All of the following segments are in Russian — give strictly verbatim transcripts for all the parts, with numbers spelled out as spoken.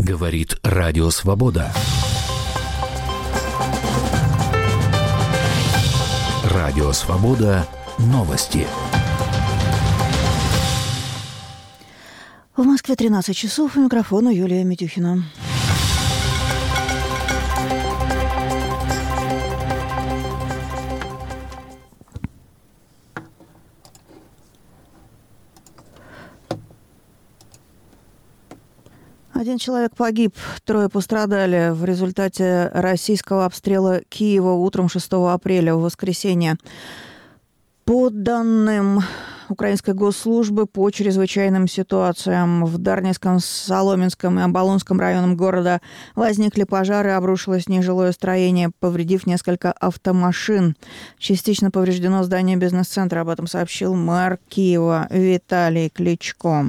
Говорит Радио Свобода. Радио Свобода. Новости. В Москве тринадцать часов. У микрофона Юлия Митюхина. Один человек погиб, трое пострадали в результате российского обстрела Киева утром шестого апреля, в воскресенье. По данным Украинской госслужбы по чрезвычайным ситуациям в Дарницком, Соломенском и Оболонском районах города возникли пожары, обрушилось нежилое строение, повредив несколько автомашин. Частично повреждено здание бизнес-центра, об этом сообщил мэр Киева Виталий Кличко.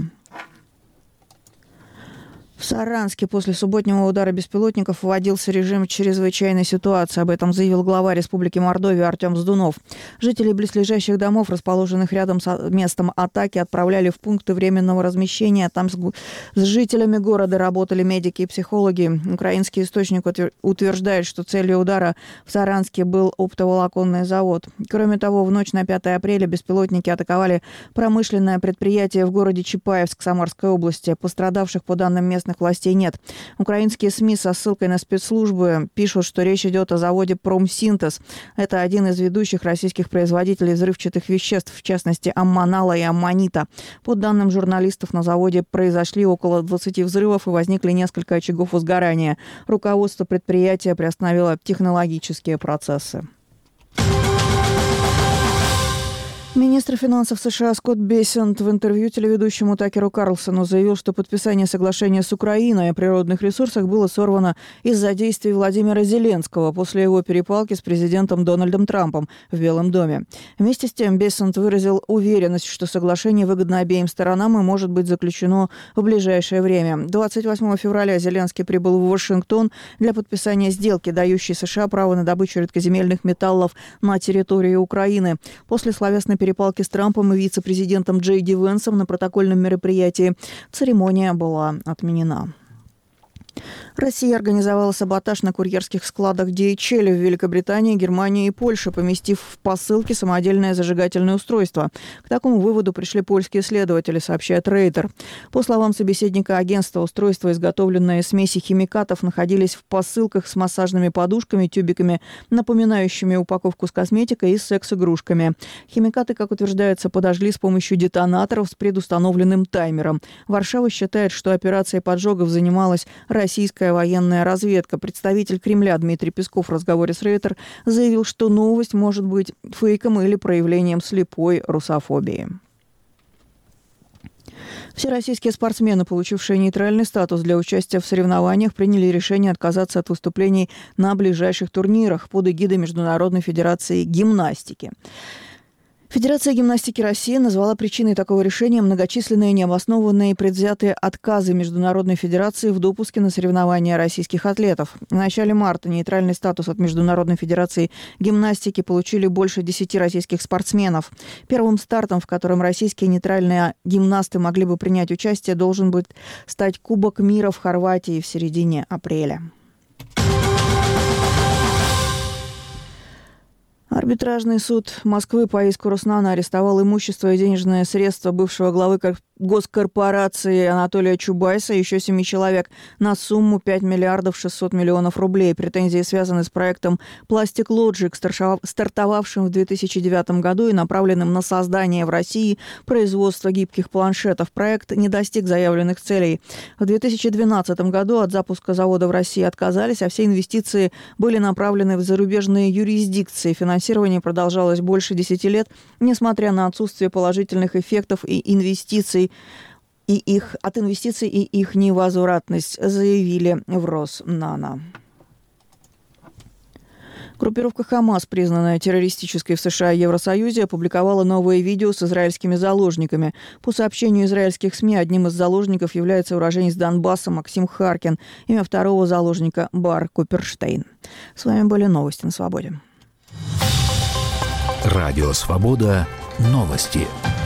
В Саранске после субботнего удара беспилотников вводился режим чрезвычайной ситуации. Об этом заявил глава Республики Мордовия Артем Сдунов. Жители близлежащих домов, расположенных рядом с местом атаки, отправляли в пункты временного размещения. Там с, с жителями города работали медики и психологи. Украинский источник утверждает, что целью удара в Саранске был оптоволоконный завод. Кроме того, в ночь на пятое апреля беспилотники атаковали промышленное предприятие в городе Чапаевск Самарской области. Пострадавших, по данным местных властей, нет. Украинские СМИ со ссылкой на спецслужбы пишут, что речь идет о заводе «Промсинтез». Это один из ведущих российских производителей взрывчатых веществ, в частности, аммонала и аммонита. По данным журналистов, на заводе произошли около двадцати взрывов и возникли несколько очагов возгорания. Руководство предприятия приостановило технологические процессы. Министр финансов США Скотт Бессент в интервью телеведущему Такеру Карлсону заявил, что подписание соглашения с Украиной о природных ресурсах было сорвано из-за действий Владимира Зеленского после его перепалки с президентом Дональдом Трампом в Белом доме. Вместе с тем Бессент выразил уверенность, что соглашение выгодно обеим сторонам и может быть заключено в ближайшее время. двадцать восьмого февраля Зеленский прибыл в Вашингтон для подписания сделки, дающей США право на добычу редкоземельных металлов на территории Украины. После словесной перепалки перепалки с Трампом и вице-президентом Джей Ди Венсом на протокольном мероприятии церемония была отменена. Россия организовала саботаж на курьерских складах ди эйч эл в Великобритании, Германии и Польше, поместив в посылки самодельное зажигательное устройство. К такому выводу пришли польские следователи, сообщает Рейтер. По словам собеседника агентства, устройства, изготовленные из смеси химикатов, находились в посылках с массажными подушками, тюбиками, напоминающими упаковку с косметикой и секс-игрушками. Химикаты, как утверждается, подожгли с помощью детонаторов с предустановленным таймером. Варшава считает, что операцией поджогов занималась российская военная разведка. Представитель Кремля Дмитрий Песков в разговоре с Рейтер заявил, что новость может быть фейком или проявлением слепой русофобии. Все российские спортсмены, получившие нейтральный статус для участия в соревнованиях, приняли решение отказаться от выступлений на ближайших турнирах под эгидой Международной федерации гимнастики. Федерация гимнастики России назвала причиной такого решения многочисленные необоснованные и предвзятые отказы Международной федерации в допуске на соревнования российских атлетов. В начале марта нейтральный статус от Международной федерации гимнастики получили больше десяти российских спортсменов. Первым стартом, в котором российские нейтральные гимнасты могли бы принять участие, должен быть стать Кубок мира в Хорватии в середине апреля. Арбитражный суд Москвы по иску Роснана арестовал имущество и денежные средства бывшего главы госкорпорации Анатолия Чубайса и еще семи человек на сумму пять миллиардов шестьсот миллионов рублей. Претензии связаны с проектом Plastic Logic, стартовавшим в две тысячи девятом году и направленным на создание в России производства гибких планшетов. Проект не достиг заявленных целей. В две тысячи двенадцатом году от запуска завода в России отказались, а все инвестиции были направлены в зарубежные юрисдикции. Финансирование продолжалось больше десяти лет, несмотря на отсутствие положительных эффектов и инвестиций, и их, от инвестиций и их невозвратность, заявили в Роснано. Группировка «Хамас», признанная террористической в США и Евросоюзе, опубликовала новое видео с израильскими заложниками. По сообщению израильских СМИ, одним из заложников является уроженец Донбасса Максим Харкин. Имя второго заложника – Бар Куперштейн. С вами были новости на Свободе. Радио «Свобода». Новости.